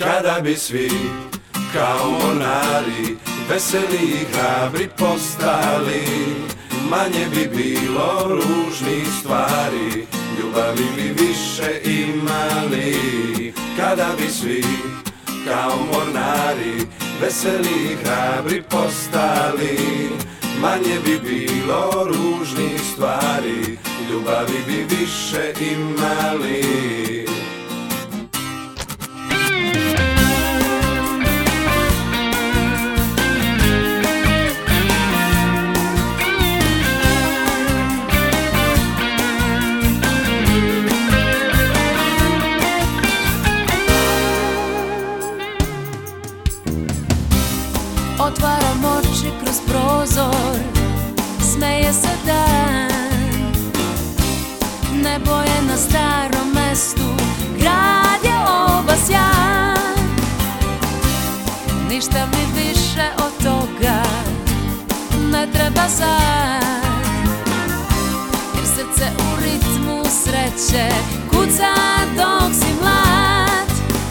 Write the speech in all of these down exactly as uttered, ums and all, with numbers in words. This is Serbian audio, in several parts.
Kada bi svi kao mornari veseli i hrabri postali, manje bi bilo ružnih stvari, ljubavi bi više imali. Kada bi svi kao mornari veseli i hrabri postali, manje bi bilo ružnih stvari, ljubavi bi više imali. Otvaram oči kroz prozor, smeje se dan. Nebo je na starom mestu, grad je obasjan. Ništa mi više od toga ne treba sad, jer srce u ritmu sreće kuca dok si mlad.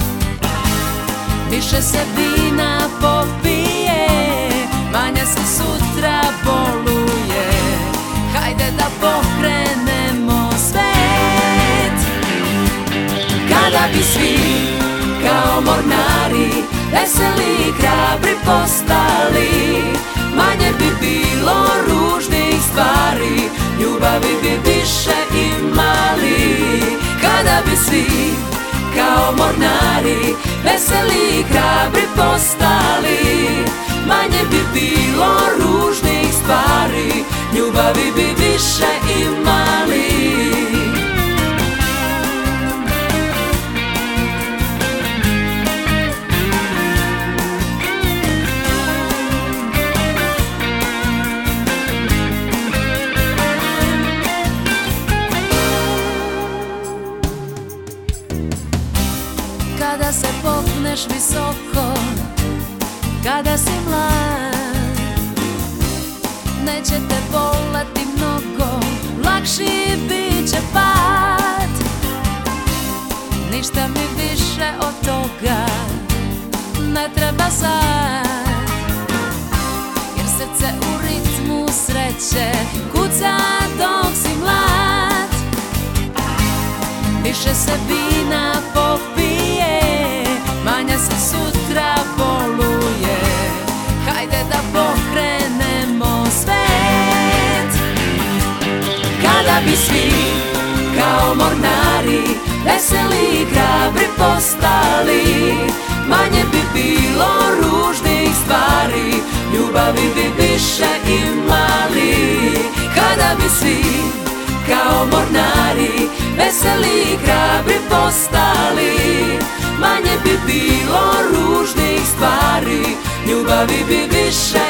Više se vina popije, manje se sutra boluje. Hajde da pokrenemo svet. Kada bi svi kao mornari veseli i hrabri postali, manje bi bilo ružnih stvari, ljubavi bi više imali. Kada bi svi kao mornari veseli i hrabri postali, manje bi bilo ružnih stvari, ljubavi bi više imali. Kada se popneš visoko, kada si mlad, neće te boleti mnogo, lakši bit će pad. Ništa mi više od toga ne treba sad, jer srce u ritmu sreće kuca dok si mlad. Više se vina popije, manje se sutra boluje. Hajde da pokrenemo svet. Kada bi svi kao mornari veseli i hrabri postali, manje bi bilo ružnih stvari, ljubavi bi više imali. Kada bi svi kao mornari veseli i hrabri postali, manje bi bilo ružnih stvari, ljubavi bi više